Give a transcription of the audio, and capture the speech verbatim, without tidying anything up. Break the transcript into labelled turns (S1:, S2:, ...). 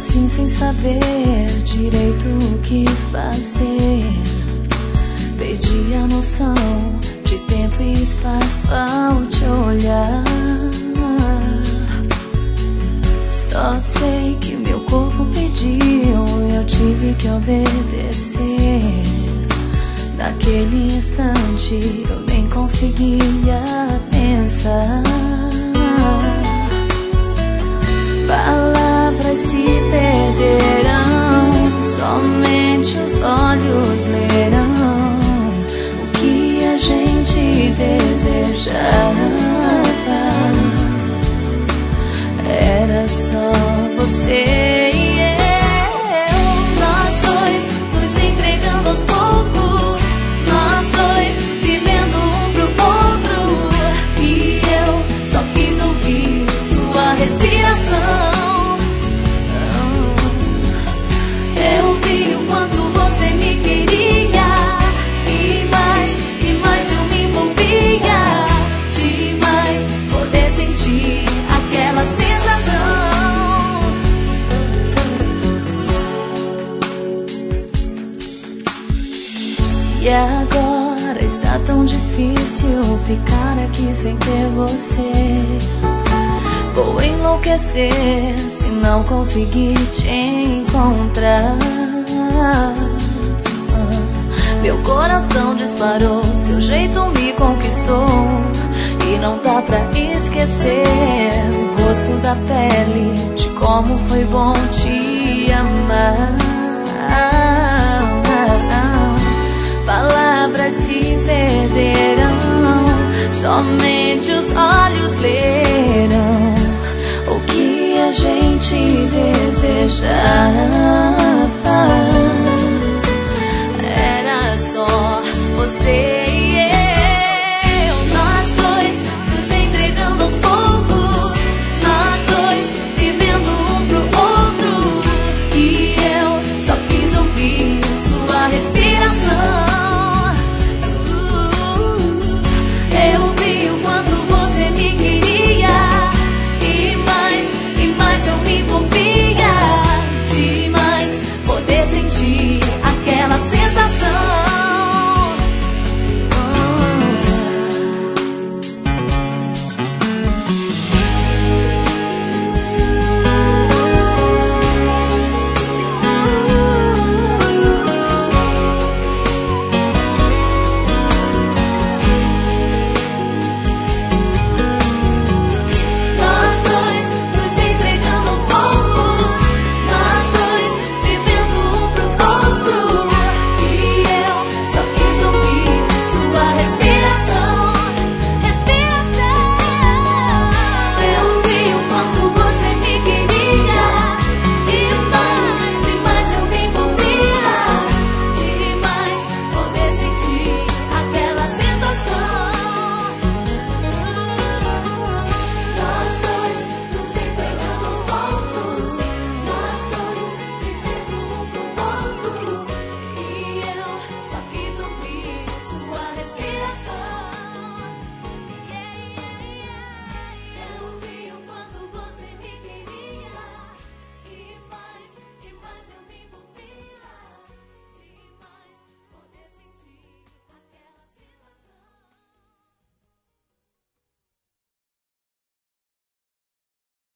S1: assim sem saber direito o que fazer. Perdi a noção de tempo e espaço ao te olhar. Só sei que meu corpo pediu, eu tive que obedecer. Naquele instante eu nem conseguia pensar. Palavras se perderão, somente os olhos lerão o que a gente desejava. Era só você e eu, nós dois nos entregando aos poucos, nós dois vivendo um pro outro. E eu só quis ouvir sua respiração. Eu vi o quanto você me queria, e mais, e mais eu me envolvia. Demais poder sentir aquela sensação. E agora está tão difícil ficar aqui sem ter você. Vou enlouquecer se não conseguir te encontrar. Meu coração disparou, seu jeito me conquistou. E não dá pra esquecer o gosto da pele, de como foi bom te amar. Palavras se perderão, somente os olhos lerão